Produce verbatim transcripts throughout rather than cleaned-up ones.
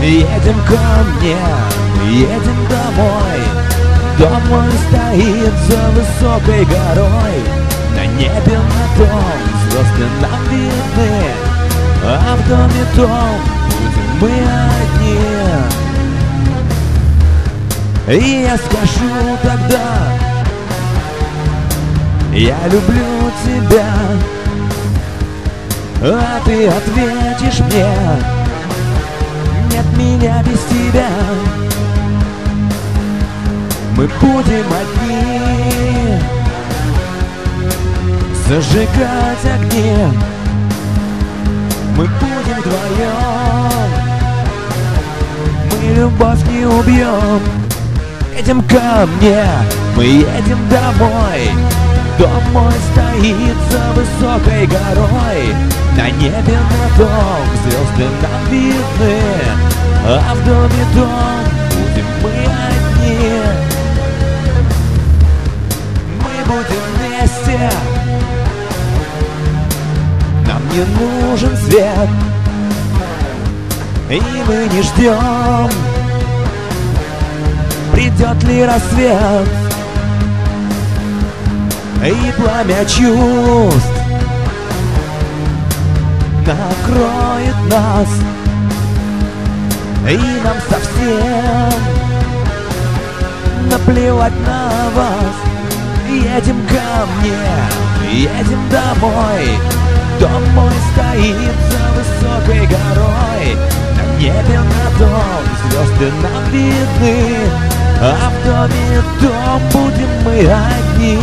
Едем ко мне, едем домой. Дом мой стоит за высокой горой. На небе на том звезды нам видны, а в доме том будем мы одни. И я скажу тогда: я люблю тебя. А ты ответишь мне: нет меня без тебя. Мы будем одни, зажигать огни. Мы будем вдвоем, мы любовь не убьем. Едем ко мне, мы едем домой. Дом мой стоит за высокой горой. На небе на том звезды нам видны, а в доме дом будем мы одни. Мы будем вместе, нам не нужен свет, и мы не ждем, придет ли рассвет. И пламя чувств накроет нас, и нам совсем наплевать на вас. Едем ко мне, едем домой. Дом мой стоит за высокой горой. На небе на дом звезды нам видны, а в доме дом будем мы одни.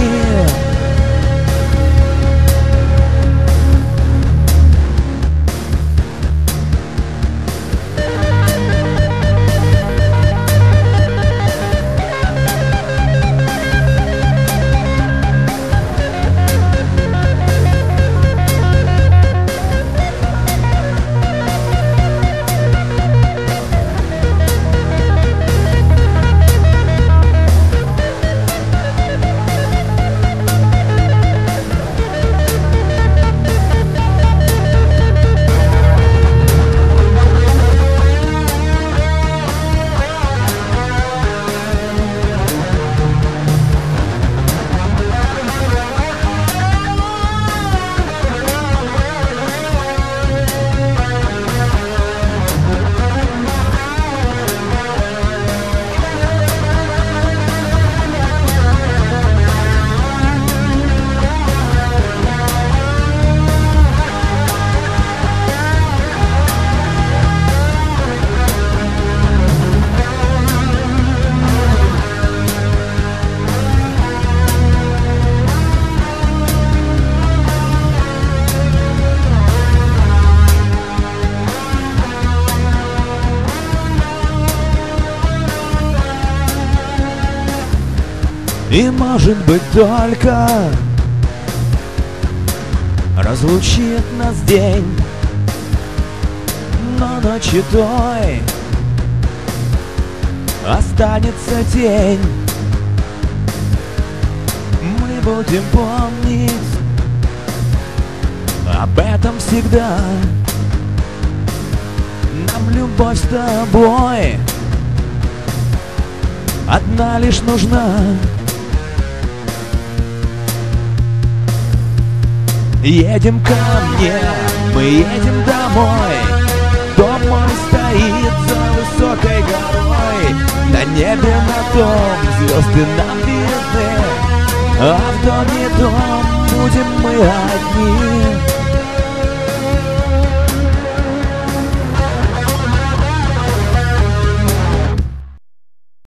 И может быть только разлучит нас день, но ночи той останется тень. Мы будем помнить об этом всегда. Нам любовь с тобой одна лишь нужна. Едем ко мне, мы едем домой. Дом мой стоит за высокой горой. На небе на том звезды нам видны, а в доме дом будем мы одни.